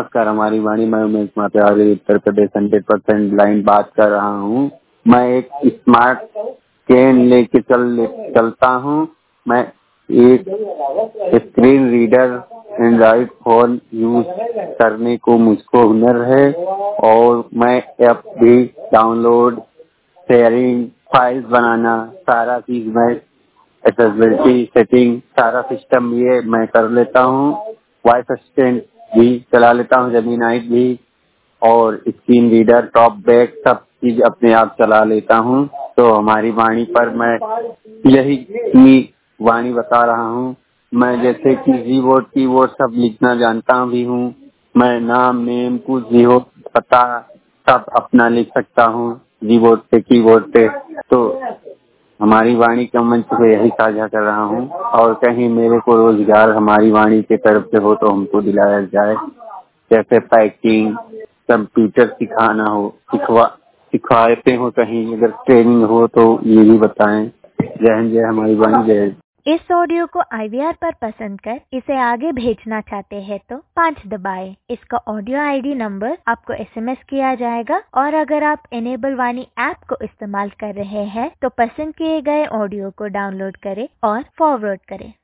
नमस्कार, हमारी वाणी। मैं उमेश मातेवाली, उत्तर प्रदेश 100% ब्लाइंड बात कर रहा हूँ। मैं एक स्मार्ट पेन लेके चलता हूँ। मैं एक screen reader android phone use करने को मुझको हुनर है और मैं ऐप भी डाउनलोड, शेयरिंग, फाइल्स बनाना, सारा चीज मैं एक्सेसिबिलिटी सेटिंग सारा सिस्टम ये मैं कर लेता हूँ। वॉइस असिस्टेंट भी चला लेता हूँ, जेमिनाई भी, और स्क्रीन रीडर, टॉप बैक सब चीज अपने आप चला लेता हूँ। तो हमारी वाणी पर मैं यही वाणी बता रहा हूँ। मैं जैसे कि कीबोर्ड सब लिखना जानता भी हूँ। मैं नाम, नेम, कुछ भी हो, पता सब अपना लिख सकता हूँ कीबोर्ड पे। तो हमारी वाणी का मंच पे यही साझा कर रहा हूँ। और कहीं मेरे को रोजगार हमारी वाणी के तरफ से हो तो हमको दिलाया जाए। जैसे पैकिंग, कंप्यूटर सिखाना हो, सिखाते हो, कहीं अगर ट्रेनिंग हो तो ये भी बताएं। जय हिंद, जय हमारी वाणी, जय हिंद। इस ऑडियो को IVR पर पसंद कर इसे आगे भेजना चाहते हैं तो 5 दबाएं। इसका ऑडियो ID नंबर आपको SMS किया जाएगा। और अगर आप इनेबल वाणी ऐप को इस्तेमाल कर रहे हैं तो पसंद किए गए ऑडियो को डाउनलोड करें और फॉरवर्ड करें।